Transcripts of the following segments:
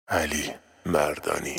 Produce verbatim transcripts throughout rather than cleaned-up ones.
علی مردانی.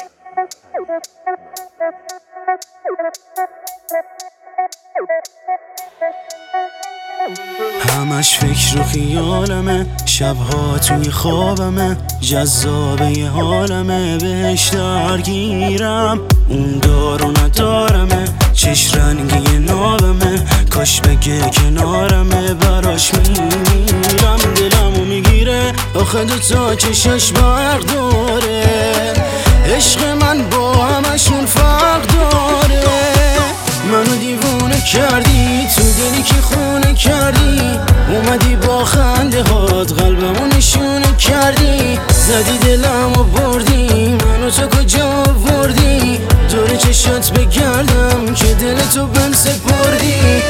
همش فکر و خیالمه، شبها توی خوابمه، جذابه یه حالمه، بهش درگیرم. اون دار و ندارمه، چش رنگی نابمه، کاش بگه کنارمه، براش میمیرم. دلمو میگیره آخه دوتا چشش برق داره، عشق من با همشون فرق داره. منو دیوونه کردی، تو دلی که خونه کردی، اومدی با خنده هات قلبمو نشونه کردی، زدی دلمو بردی، منو تو کجا بردی؟ دور چشات بگردم که دل تو بهم سپردی.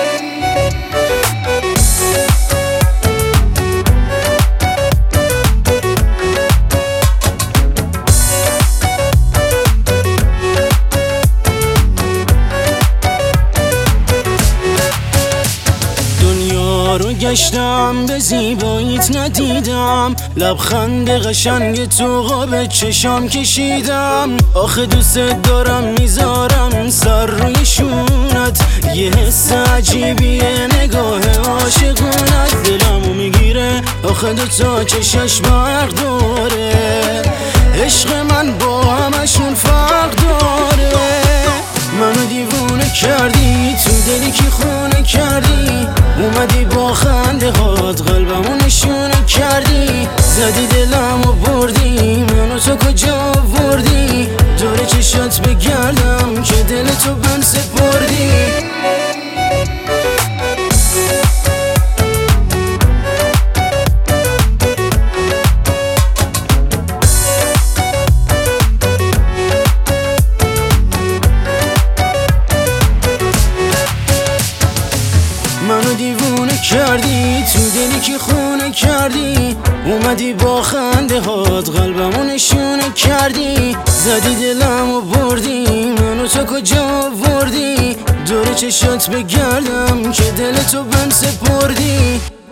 رو گشتم به زیباییت ندیدم، لبخند قشنگ تو قاب چشام کشیدم. آخه دوست دارم میذارم سر روی شونت، یه حس عجیبیه نگاه عاشقونت. دلمو میگیره آخه دوتا چشش برق داره، عشق من با همشون فرق داره. منو دیوونه کردی، تو دلی که خونه کردی، اومدی با خنده هات قلبمو نشونه کردی، زدی دلمو بردی، منو تو کجا بردی؟ دور چشات بگردم که دل تو بهم سپردی. منو دیوونه کردی، تو دلی که خونه کردی، اومدی با خنده هات قلبمو نشونه کردی، زدی دلمو بردی، منو تو کجا بردی؟ دور چشات بگردم که دل تو بهم سپردی.